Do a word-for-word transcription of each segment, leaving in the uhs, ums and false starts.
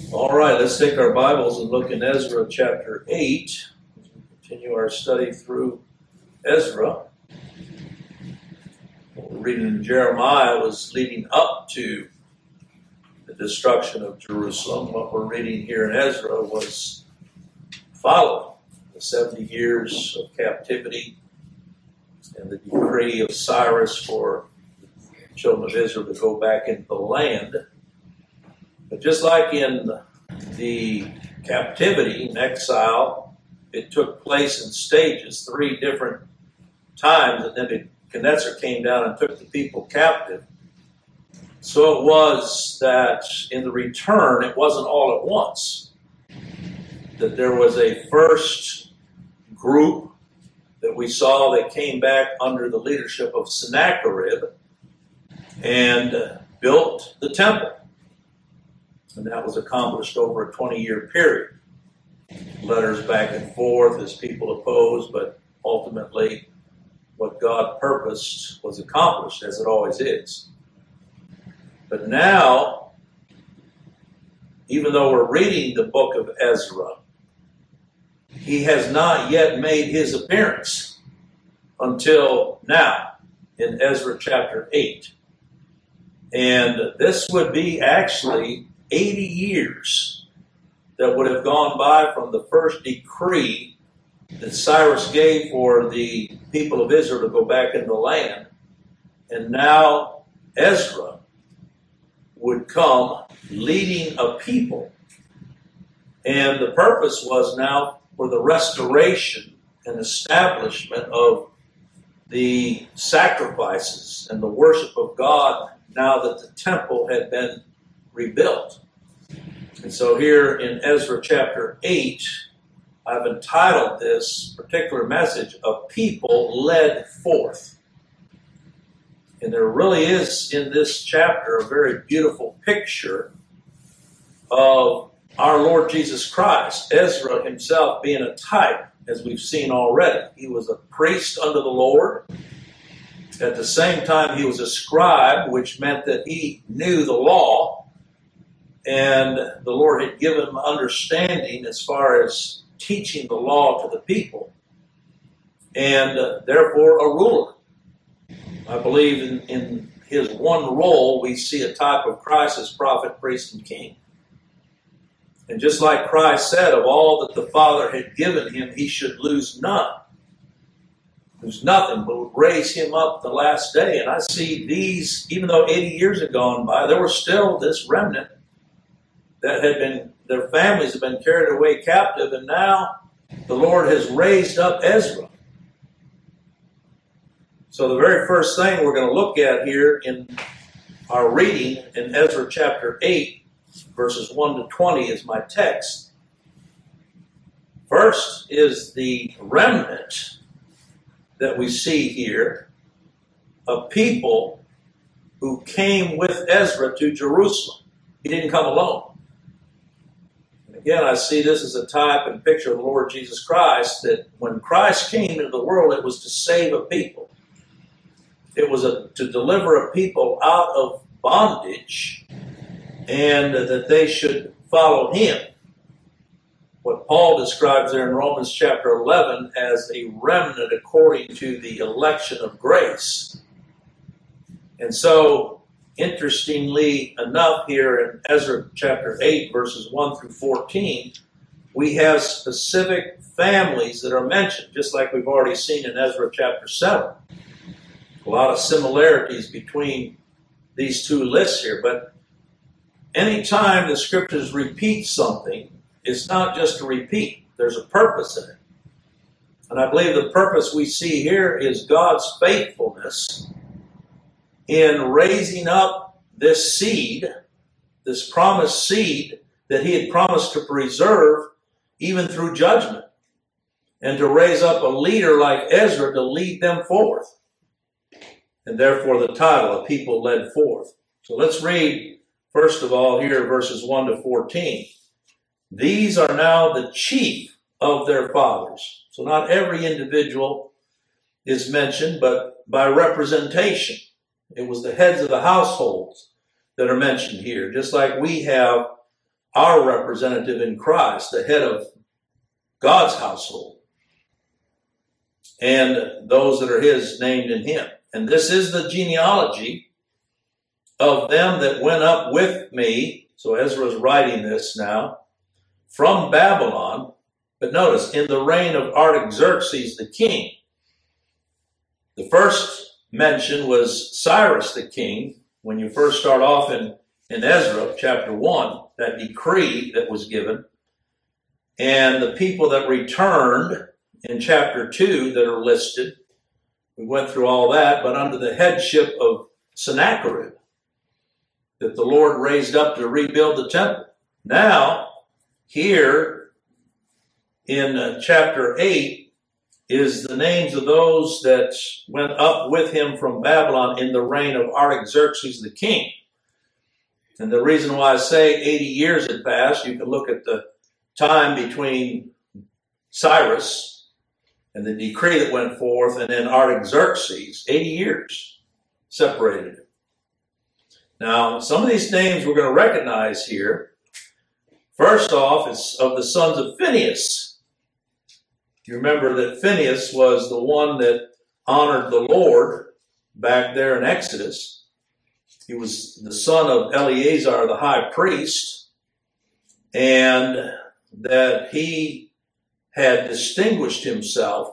All right, let's take our Bibles and look in Ezra chapter eight as we continue our study through Ezra. What we're reading in Jeremiah was leading up to the destruction of Jerusalem. What we're reading here in Ezra was following the seventy years of captivity and the decree of Cyrus for the children of Israel to go back into the land. But just like in the captivity and exile, it took place in stages, three different times, and then Nebuchadnezzar came down and took the people captive. So it was that in the return, it wasn't all at once. That there was a first group that we saw that came back under the leadership of Sennacherib and built the temple. And that was accomplished over a twenty-year period. Letters back and forth as people opposed, but ultimately what God purposed was accomplished, as it always is. But now, even though we're reading the book of Ezra, he has not yet made his appearance until now in Ezra chapter eight. And this would be actually eighty years that would have gone by from the first decree that Cyrus gave for the people of Israel to go back in the land. And now Ezra would come leading a people. And the purpose was now for the restoration and establishment of the sacrifices and the worship of God now that the temple had been rebuilt. And so here in Ezra chapter eight, I've entitled this particular message, "A People Led Forth." And there really is in this chapter a very beautiful picture of our Lord Jesus Christ. Ezra himself being a type, as we've seen already. He was a priest under the Lord. At the same time, he was a scribe, which meant that he knew the law. And the Lord had given him understanding as far as teaching the law to the people. And uh, therefore a ruler. I believe in, in his one role, we see a type of Christ as prophet, priest, and king. And just like Christ said, of all that the Father had given him, he should lose none. Lose nothing, but would raise him up the last day. And I see these, even though eighty years had gone by, there was still this remnant that had been, their families had been carried away captive, and now the Lord has raised up Ezra. So the very first thing we're going to look at here in our reading in Ezra chapter eight, verses one to twenty is my text. First is the remnant that we see here of people who came with Ezra to Jerusalem. He didn't come alone. Again, I see this as a type and picture of the Lord Jesus Christ, that when Christ came into the world, it was to save a people. It was a, to deliver a people out of bondage, and that they should follow him. What Paul describes there in Romans chapter eleven as a remnant according to the election of grace. And so, interestingly enough, here in Ezra chapter eight, verses one through fourteen, we have specific families that are mentioned, just like we've already seen in Ezra chapter seven. A lot of similarities between these two lists here, but anytime the scriptures repeat something, it's not just a repeat. There's a purpose in it. And I believe the purpose we see here is God's faithfulness in raising up this seed, this promised seed that he had promised to preserve even through judgment, and to raise up a leader like Ezra to lead them forth. And therefore the title, "A People Led Forth." So let's read, first of all, here verses one to fourteen. "These are now the chief of their fathers." So not every individual is mentioned, but by representation. It was the heads of the households that are mentioned here. Just like we have our representative in Christ, the head of God's household, and those that are his named in him. And this is the genealogy of them that went up with me. So Ezra's writing this now from Babylon. But notice, in the reign of Artaxerxes the king. The first mention was Cyrus the king. When you first start off in, in Ezra chapter one, that decree that was given. And the people that returned in chapter two that are listed. We went through all that, but under the headship of Sennacherib, that the Lord raised up to rebuild the temple. Now, here in uh, chapter eight is the names of those that went up with him from Babylon in the reign of Artaxerxes the king. And the reason why I say eighty years had passed, you can look at the time between Cyrus and the decree that went forth, and then Artaxerxes, eighty years separated it. Now, some of these names we're going to recognize here. First off, it's of the sons of Phinehas. You remember that Phinehas was the one that honored the Lord back there in Exodus. He was the son of Eleazar, the high priest, and that he had distinguished himself,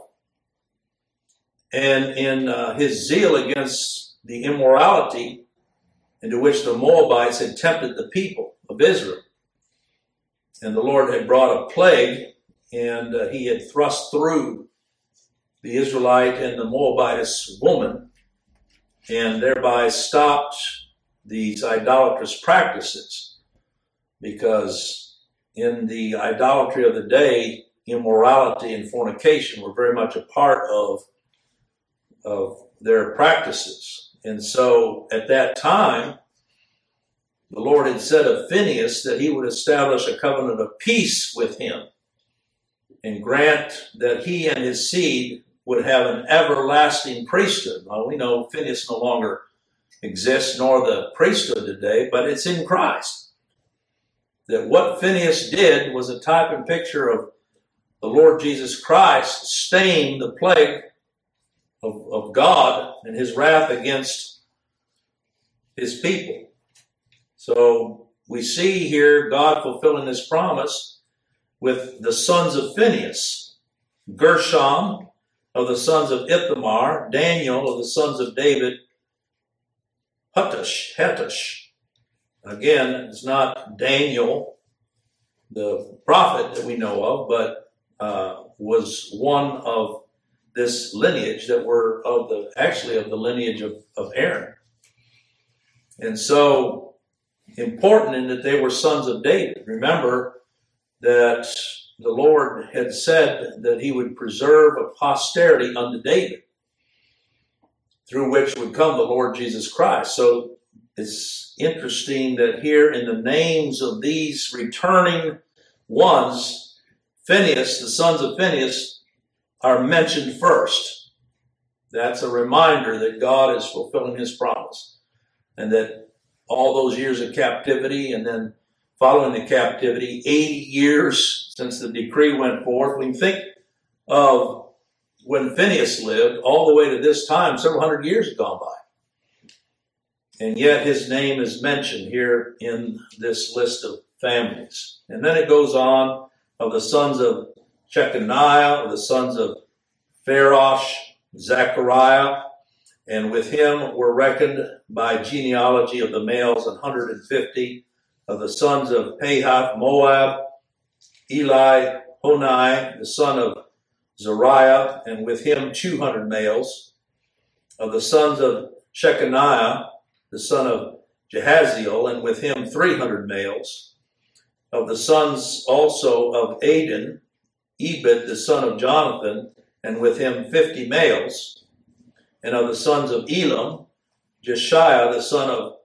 and in uh, his zeal against the immorality into which the Moabites had tempted the people of Israel. And the Lord had brought a plague, and uh, he had thrust through the Israelite and the Moabitess woman, and thereby stopped these idolatrous practices, because in the idolatry of the day, immorality and fornication were very much a part of, of their practices. And so at that time, the Lord had said of Phinehas that he would establish a covenant of peace with him and grant that he and his seed would have an everlasting priesthood. Well, we know Phinehas no longer exists, nor the priesthood today, but it's in Christ. That what Phinehas did was a type and picture of the Lord Jesus Christ staying the plague of, of God and his wrath against his people. So we see here God fulfilling his promise with the sons of Phinehas, Gershom of the sons of Ithamar, Daniel of the sons of David, Hattush, Hattush. Again, it's not Daniel, the prophet that we know of, but uh, was one of this lineage that were of the, actually of the lineage of, of Aaron. And so important in that they were sons of David. Remember that the Lord had said that he would preserve a posterity unto David, through which would come the Lord Jesus Christ. So it's interesting that here in the names of these returning ones, Phinehas, the sons of Phinehas, are mentioned first. That's a reminder that God is fulfilling his promise, and that all those years of captivity, and then following the captivity, eighty years since the decree went forth. We can think of when Phinehas lived all the way to this time, several hundred years have gone by. And yet his name is mentioned here in this list of families. And then it goes on of the sons of Shechaniah, of the sons of Pharosh, Zechariah, and with him were reckoned by genealogy of the males one hundred fifty, of the sons of Pahath, Moab, Eli, Honai, the son of Zariah, and with him two hundred males, of the sons of Shechaniah, the son of Jehaziel, and with him three hundred males, of the sons also of Adin, Ebed, the son of Jonathan, and with him fifty males, and of the sons of Elam, Jeshiah, the son of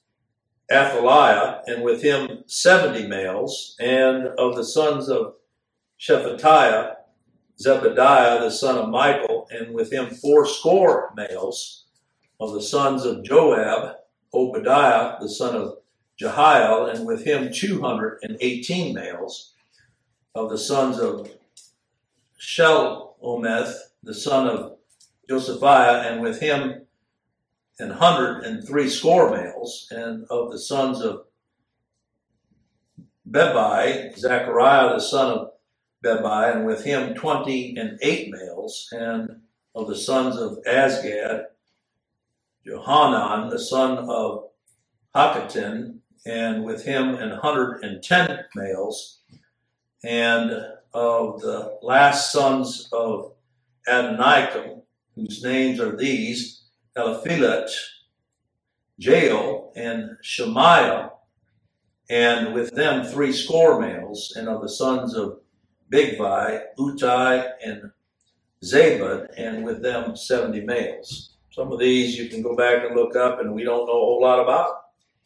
Athaliah, and with him seventy males, and of the sons of Shephatiah, Zebediah, the son of Michael, and with him fourscore males, of the sons of Joab, Obadiah, the son of Jehiel, and with him two hundred eighteen males. Of the sons of Shelomith, the son of Josephiah, and with him an hundred and three score males. And of the sons of Bebai, Zechariah, the son of Bebai, and with him twenty and eight males. And of the sons of Azgad, Johanan, the son of Hakkatin, and with him an hundred and ten males. And of the last sons of Adoniram, whose names are these, Eliphelet, Jael, and Shemaiah, and with them three score males. And of the sons of Bigvai, Utai, and Zabad, and with them seventy males. Some of these you can go back and look up, and we don't know a whole lot about.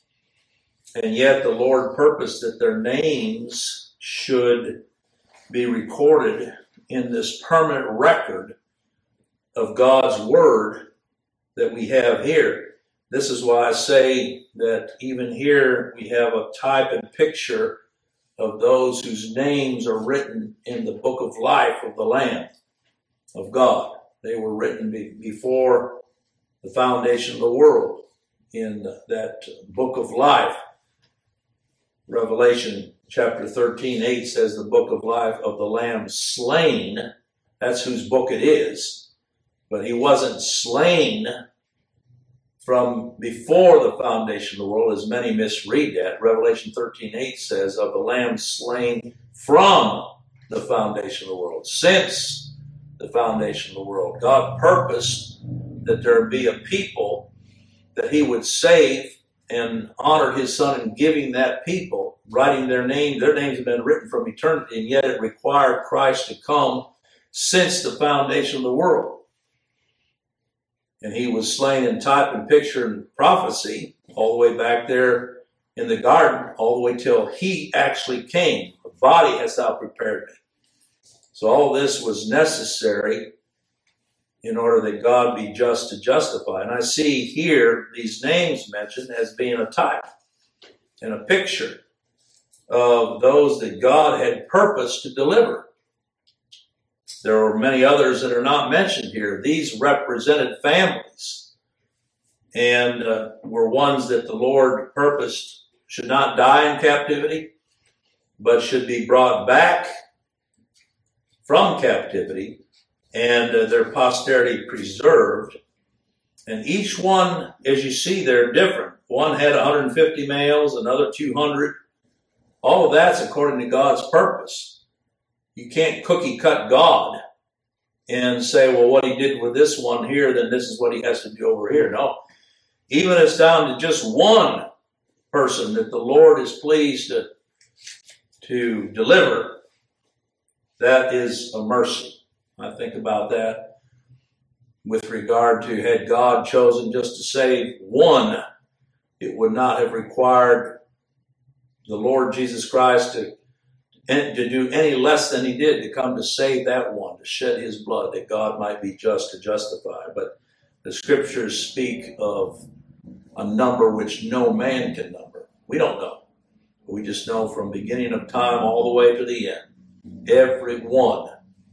And yet the Lord purposed that their names should be recorded in this permanent record of God's word that we have here. This is why I say that even here we have a type and picture of those whose names are written in the book of life of the Lamb of God. They were written be- before the foundation of the world in that book of life. Revelation chapter thirteen, eight says the book of life of the Lamb slain. That's whose book it is. But he wasn't slain from before the foundation of the world, as many misread that. Revelation thirteen, eight says of the Lamb slain from the foundation of the world, since the foundation of the world. God purposed that there be a people that he would save and honor his son in giving that people, writing their name. Their names have been written from eternity, and yet it required Christ to come since the foundation of the world. And he was slain in type and picture and prophecy all the way back there in the garden, all the way till he actually came. The body has thou prepared me. So all this was necessary in order that God be just to justify. And I see here these names mentioned as being a type and a picture of those that God had purposed to deliver. There are many others that are not mentioned here. These represented families and uh, were ones that the Lord purposed should not die in captivity, but should be brought back from captivity and uh, their posterity preserved. And each one, as you see, they're different. One had one hundred fifty males, another two hundred. All of that's according to God's purpose. You can't cookie cut God and say, well, what he did with this one here, then this is what he has to do over here. No. Even if it's down to just one person that the Lord is pleased to, to deliver, that is a mercy. I think about that with regard to, had God chosen just to save one, it would not have required the Lord Jesus Christ to, to do any less than he did, to come to save that one, to shed his blood, that God might be just to justify. But the scriptures speak of a number which no man can number. We don't know. We just know from beginning of time all the way to the end, every one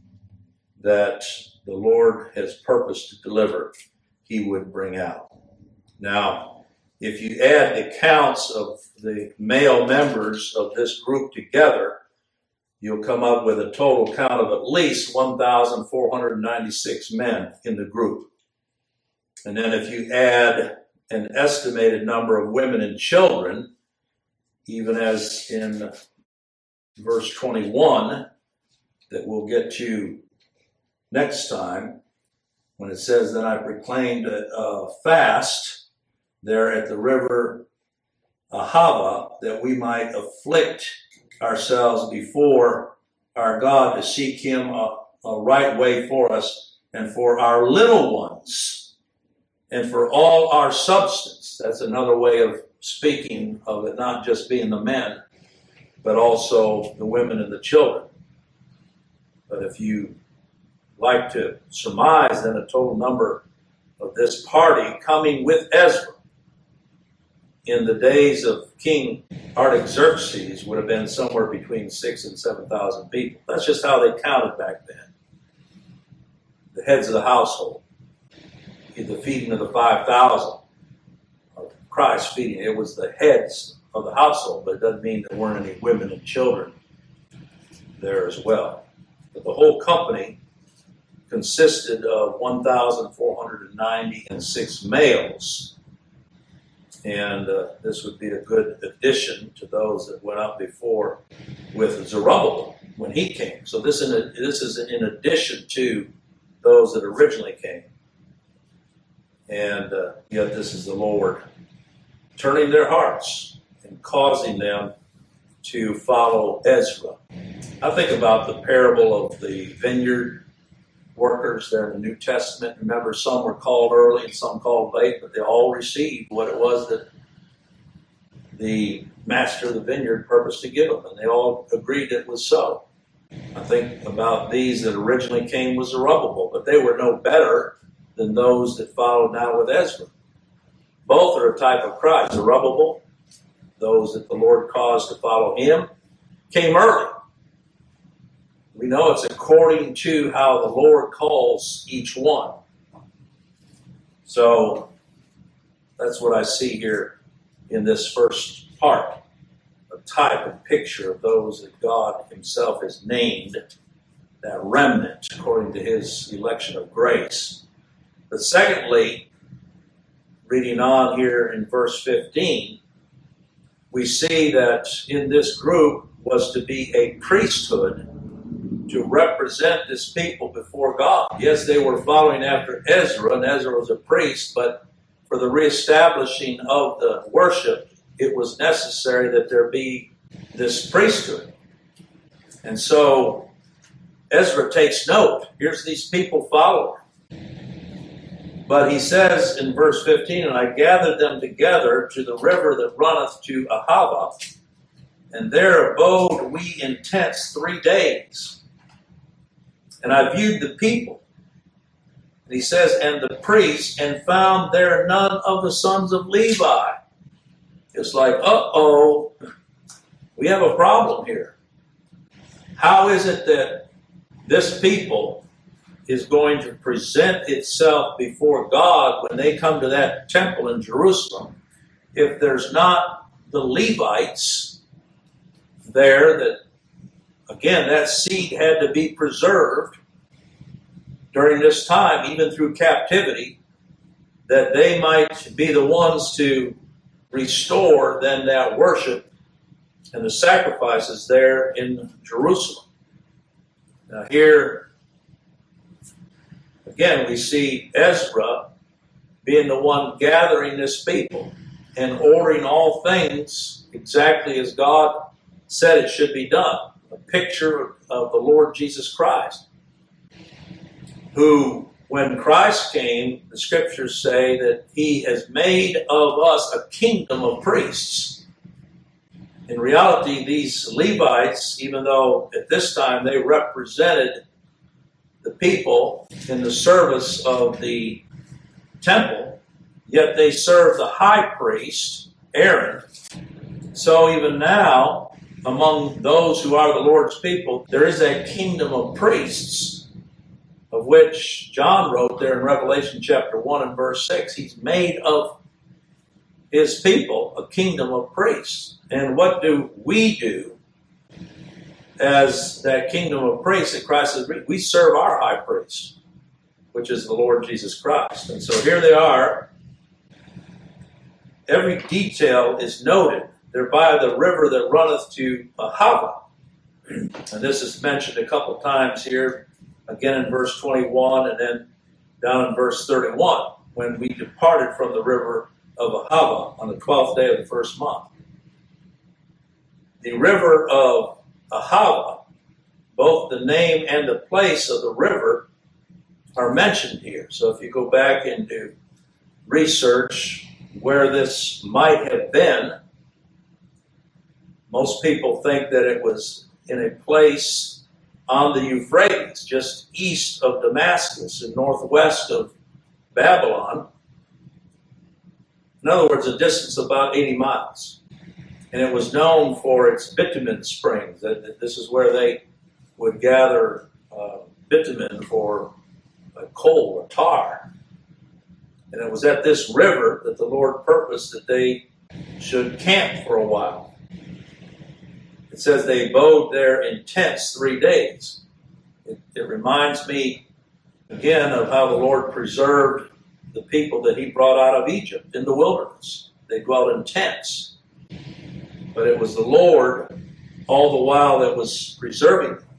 that the Lord has purposed to deliver, he would bring out. Now, if you add the counts of the male members of this group together, you'll come up with a total count of at least one thousand four hundred ninety-six men in the group. And then if you add an estimated number of women and children, even as in verse twenty-one, that we'll get to next time, when it says that I proclaimed a, a fast there at the river Ahava, that we might afflict ourselves before our God to seek him a, a right way for us and for our little ones and for all our substance. That's another way of speaking of it, not just being the men, but also the women and the children. But if you like to surmise, then a total number of this party coming with Ezra in the days of King Artaxerxes would have been somewhere between six and seven thousand people. That's just how they counted back then. The heads of the household. The feeding of the five thousand. Christ feeding. It was the heads of the household, but it doesn't mean there weren't any women and children there as well. But the whole company consisted of one thousand four hundred ninety-six males. And uh, this would be a good addition to those that went up before with Zerubbabel when he came. So this, in a, this is in addition to those that originally came. And uh, yet this is the Lord turning their hearts and causing them to follow Ezra. I think about the parable of the vineyard workers there in the New Testament. Remember, some were called early and some called late, but they all received what it was that the master of the vineyard purposed to give them, and they all agreed it was so. I think about these that originally came with Zerubbabel, but they were no better than those that followed now with Ezra. Both are a type of Christ. Zerubbabel, those that the Lord caused to follow him, came early. We know it's according to how the Lord calls each one. So that's what I see here in this first part. A type and picture of those that God himself has named, that remnant according to his election of grace. But secondly, reading on here in verse fifteen, we see that in this group was to be a priesthood to represent this people before God. Yes, they were following after Ezra, and Ezra was a priest, but for the reestablishing of the worship, it was necessary that there be this priesthood. And so Ezra takes note. Here's these people following. But he says in verse fifteen, and I gathered them together to the river that runneth to Ahava, and there abode we in tents three days. And I viewed the people. And he says, and the priests, and found there none of the sons of Levi. It's like, uh-oh, we have a problem here. How is it that this people is going to present itself before God when they come to that temple in Jerusalem if there's not the Levites there that, again, that seed had to be preserved during this time, even through captivity, that they might be the ones to restore then that worship and the sacrifices there in Jerusalem. Now here, again, we see Ezra being the one gathering this people and ordering all things exactly as God said it should be done. A picture of the Lord Jesus Christ, who, when Christ came, the scriptures say that he has made of us a kingdom of priests. In reality, these Levites, even though at this time they represented the people in the service of the temple, yet they served the high priest, Aaron. So even now, among those who are the Lord's people, there is a kingdom of priests, of which John wrote there in Revelation chapter one and verse six. He's made of his people a kingdom of priests. And what do we do as that kingdom of priests that Christ has reached? We serve our high priest, which is the Lord Jesus Christ. And so here they are. Every detail is noted. They're by the river that runneth to Ahava. And this is mentioned a couple times here, again in verse twenty-one and then down in verse thirty-one, when we departed from the river of Ahava on the twelfth day of the first month. The river of Ahava, both the name and the place of the river are mentioned here. So if you go back into research where this might have been, most people think that it was in a place on the Euphrates, just east of Damascus and northwest of Babylon. In other words, a distance of about eighty miles. And it was known for its bitumen springs. That this is where they would gather uh, bitumen for uh, coal or tar. And it was at this river that the Lord purposed that they should camp for a while. It says they abode there in tents three days. It, it reminds me again of how the Lord preserved the people that he brought out of Egypt in the wilderness. They dwelt in tents. But it was the Lord all the while that was preserving them.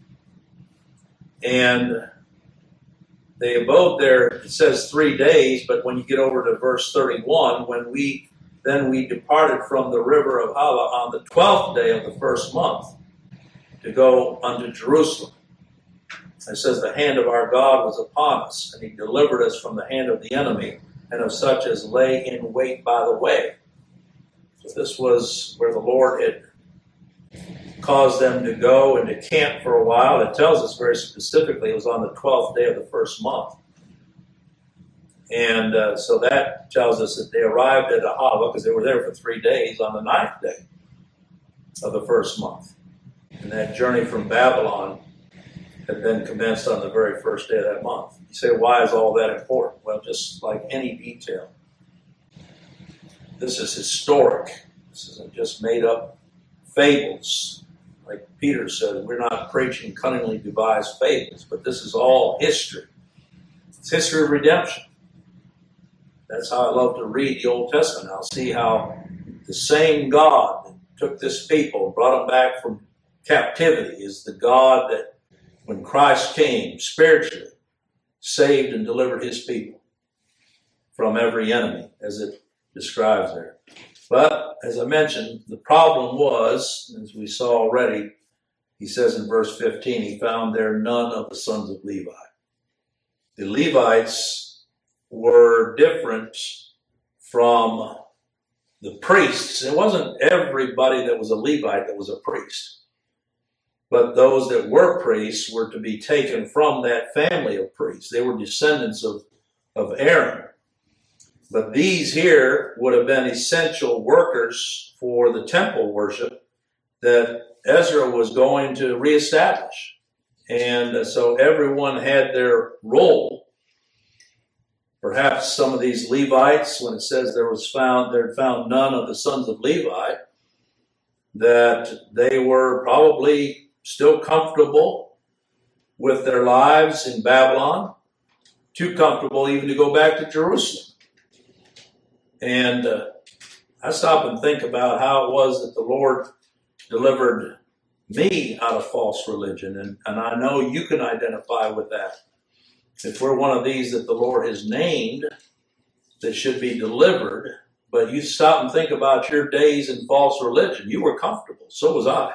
And they abode there, it says three days, but when you get over to verse thirty-one, when we then we departed from the river of Hala on the twelfth day of the first month to go unto Jerusalem. It says the hand of our God was upon us, and he delivered us from the hand of the enemy and of such as lay in wait by the way. So this was where the Lord had caused them to go and to camp for a while. It tells us very specifically it was on the twelfth day of the first month. And uh, so that tells us that they arrived at Ahava because they were there for three days on the ninth day of the first month. And that journey from Babylon had been commenced on the very first day of that month. You say, why is all that important? Well, just like any detail. This is historic. This isn't just made up fables. Like Peter said, we're not preaching cunningly devised fables, but this is all history. It's history of redemption. That's how I love to read the Old Testament. I'll see how the same God that took this people, brought them back from captivity, is the God that, when Christ came spiritually, saved and delivered his people from every enemy, as it describes there. But, as I mentioned, the problem was, as we saw already, he says in verse fifteen, he found there none of the sons of Levi. The Levites were different from the priests. It wasn't everybody that was a Levite that was a priest. But those that were priests were to be taken from that family of priests. They were descendants of, of Aaron. But these here would have been essential workers for the temple worship that Ezra was going to reestablish. And so everyone had their role. Perhaps some of these Levites, when it says there was found, there found none of the sons of Levi, that they were probably still comfortable with their lives in Babylon, too comfortable even to go back to Jerusalem. And uh, I stop and think about how it was that the Lord delivered me out of false religion. And, and I know you can identify with that. If we're one of these that the Lord has named that should be delivered, but you stop and think about your days in false religion, you were comfortable. So was I.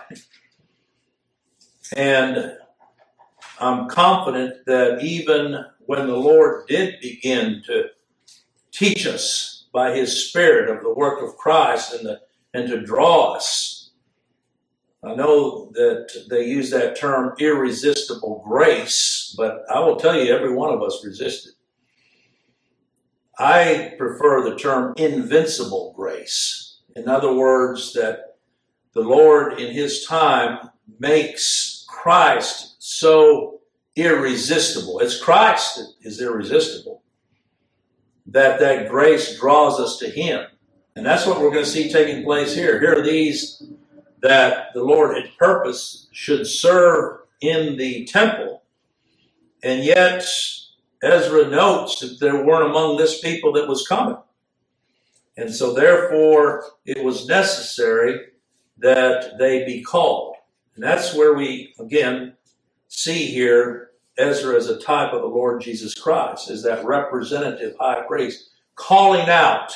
And I'm confident that even when the Lord did begin to teach us by his Spirit of the work of Christ and, the, and to draw us, I know that they use that term irresistible grace, but I will tell you every one of us resisted. I prefer the term invincible grace. In other words, that the Lord in his time makes Christ so irresistible. It's Christ that is irresistible. That that grace draws us to him. And that's what we're going to see taking place here. Here are these that the Lord had purposed should serve in the temple. And yet, Ezra notes that there weren't among this people that was coming. And so therefore, it was necessary that they be called. And that's where we, again, see here Ezra as a type of the Lord Jesus Christ, as that representative high priest, calling out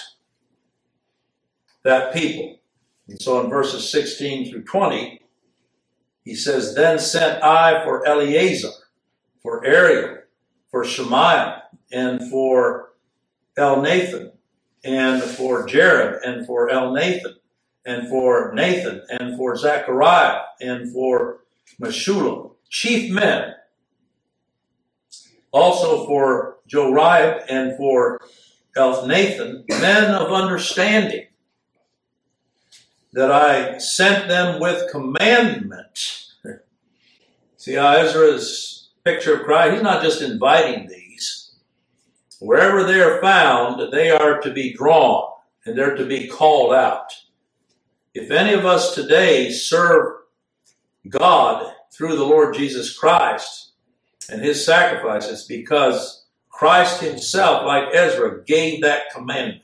that people. And so in verses sixteen through twenty, he says, Then sent I for Eleazar, for Ariel, for Shemaiah, and for Elnathan, and for Jared, and for Elnathan, and for Nathan, and for Zechariah, and for Meshullam, chief men, also for Joriah, and for Elnathan, men of understanding, that I sent them with commandment. See how Ezra's picture of Christ, he's not just inviting these. Wherever they are found, they are to be drawn and they're to be called out. If any of us today serve God through the Lord Jesus Christ and his sacrifices, because Christ himself, like Ezra, gave that commandment.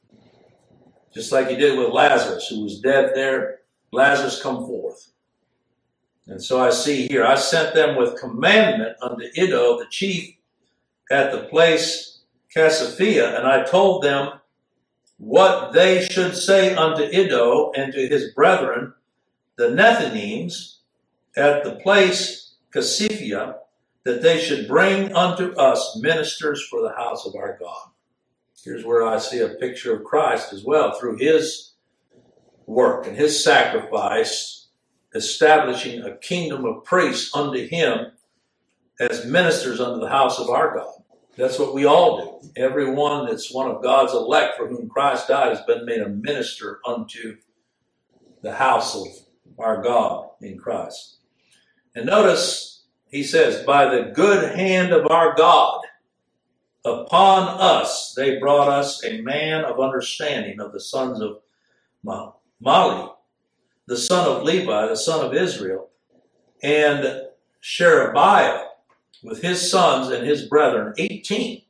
Just like he did with Lazarus, who was dead there. Lazarus, come forth. And so I see here, I sent them with commandment unto Iddo, the chief, at the place Cassiphia, and I told them what they should say unto Iddo and to his brethren, the Nethinims, at the place Cassiphia, that they should bring unto us ministers for the house of our God. Here's where I see a picture of Christ as well, through his work and his sacrifice, establishing a kingdom of priests unto him as ministers unto the house of our God. That's what we all do. Everyone that's one of God's elect for whom Christ died has been made a minister unto the house of our God in Christ. And notice, he says, by the good hand of our God, upon us they brought us a man of understanding of the sons of Mali, the son of Levi, the son of Israel, and Sherebiah with his sons and his brethren, eighteen.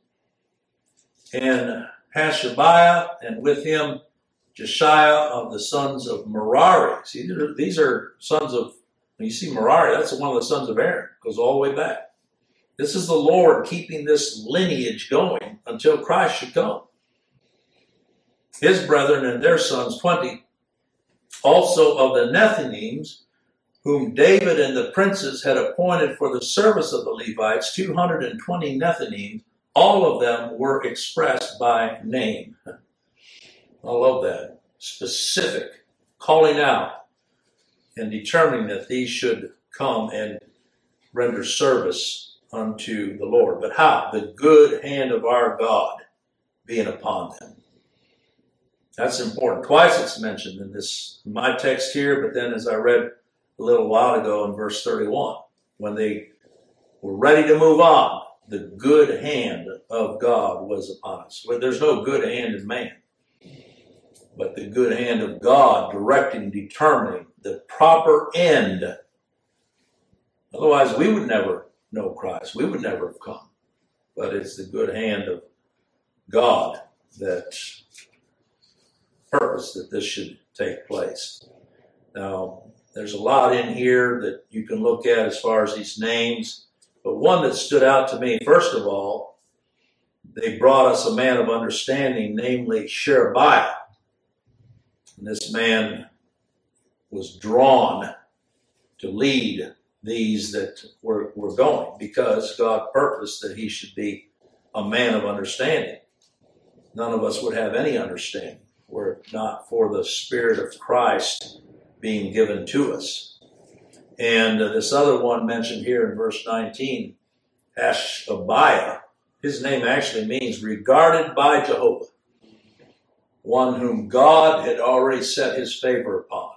And Hashabiah, and with him Jeshiah of the sons of Merari. See, these are sons of, when you see Merari, that's one of the sons of Aaron. It goes all the way back. This is the Lord keeping this lineage going until Christ should come. His brethren and their sons, twenty. Also of the Nethinims, whom David and the princes had appointed for the service of the Levites, two hundred twenty Nethinims, all of them were expressed by name. I love that. Specific, calling out and determining that these should come and render service unto the Lord. But how? The good hand of our God being upon them. That's important. Twice it's mentioned in this, in my text here, but then as I read a little while ago in verse thirty-one, when they were ready to move on, the good hand of God was upon us. Well, there's no good hand in man, but the good hand of God directing, determining the proper end. Otherwise, we would never know Christ. We would never have come. But it's the good hand of God that purpose that this should take place. Now, there's a lot in here that you can look at as far as these names, but one that stood out to me, first of all, they brought us a man of understanding, namely Sherebiah. And this man was drawn to lead these that were, were going, because God purposed that he should be a man of understanding. None of us would have any understanding were it not for the Spirit of Christ being given to us. And uh, this other one mentioned here in verse nineteen, Hashabiah, his name actually means regarded by Jehovah, one whom God had already set his favor upon,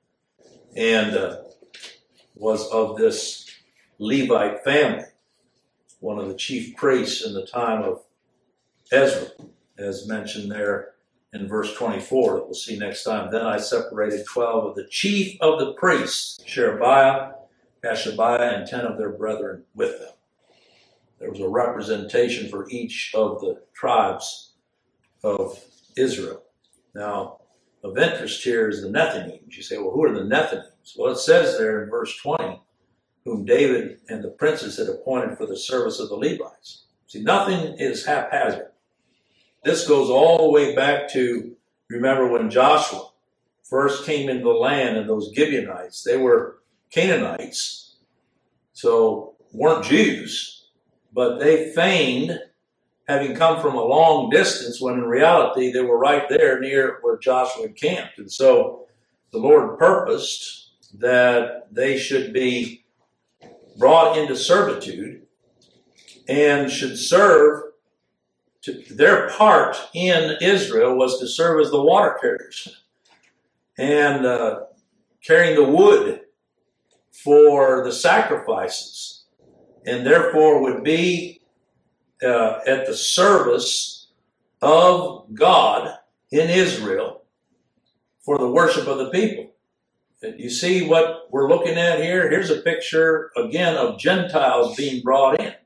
and uh, was of this Levite family, one of the chief priests in the time of Ezra, as mentioned there in verse twenty-four that we'll see next time. Then I separated twelve of the chief of the priests, Sherebiah, Hashabiah, and ten of their brethren with them. There was a representation for each of the tribes of Israel. Now, of interest here is the Nethinims. You say, well, who are the Nethinims? Well, it says there in verse twenty, whom David and the princes had appointed for the service of the Levites. See, nothing is haphazard. This goes all the way back to, remember when Joshua first came into the land, and those Gibeonites, they were Canaanites, so weren't Jews, but they feigned having come from a long distance, when in reality they were right there near where Joshua camped. And so the Lord purposed that they should be brought into servitude and should serve to, their part in Israel was to serve as the water carriers and uh, carrying the wood for the sacrifices, and therefore would be uh, at the service of God in Israel for the worship of the people. You see what we're looking at here? Here's a picture, again, of Gentiles being brought in.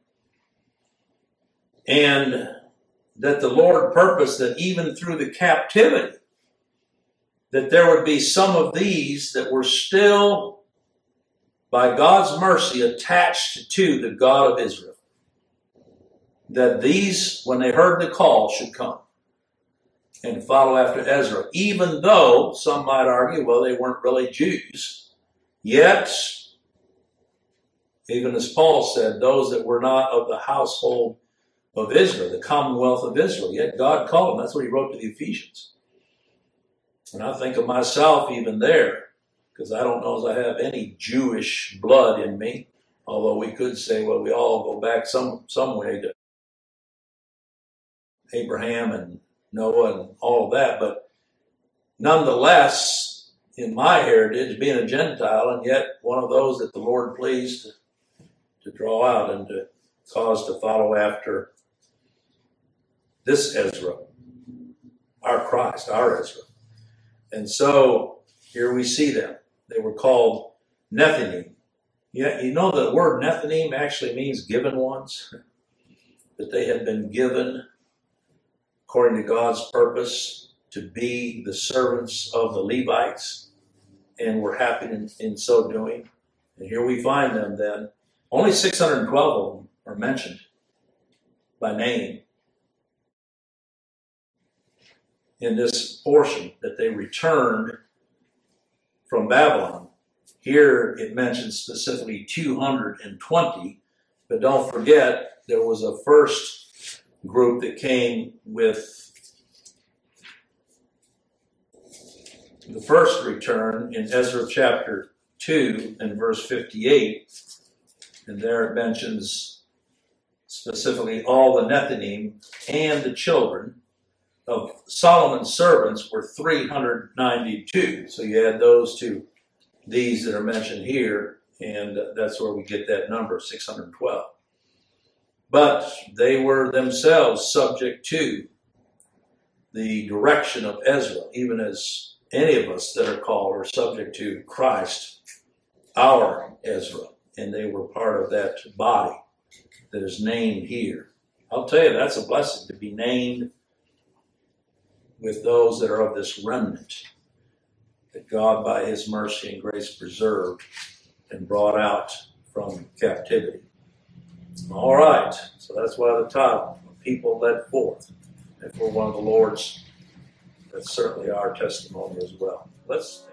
And that the Lord purposed that even through the captivity, that there would be some of these that were still, by God's mercy, attached to the God of Israel. That these, when they heard the call, should come and follow after Ezra. Even though some might argue, well, they weren't really Jews. Yet, even as Paul said, those that were not of the household of Israel, the commonwealth of Israel, yet God called them. That's what he wrote to the Ephesians. And I think of myself even there, because I don't know as I have any Jewish blood in me, although we could say, well, we all go back some, some way to Abraham and Noah and all of that, but nonetheless, in my heritage, being a Gentile, and yet one of those that the Lord pleased to, to draw out and to cause to follow after this Ezra, our Christ, our Ezra. And so here we see them. They were called Nethinim. Yeah, you know the word Nethinim actually means given ones, that they had been given according to God's purpose to be the servants of the Levites, and were happy in, in so doing. And here we find them then. Only six hundred twelve of them are mentioned by name in this portion, that they returned from Babylon. Here it mentions specifically two hundred twenty, but don't forget there was a first group that came with the first return in Ezra chapter two and verse fifty-eight, and there it mentions specifically all the Nethinim, and the children of Solomon's servants were three hundred ninety-two. So you add those to these that are mentioned here, and that's where we get that number, six hundred twelve. But they were themselves subject to the direction of Ezra, even as any of us that are called are subject to Christ, our Ezra, and they were part of that body that is named here. I'll tell you, that's a blessing to be named with those that are of this remnant that God, by his mercy and grace, preserved and brought out from captivity. All right, so that's why the title, People Led Forth. If we're one of the Lord's, that's certainly our testimony as well. Let's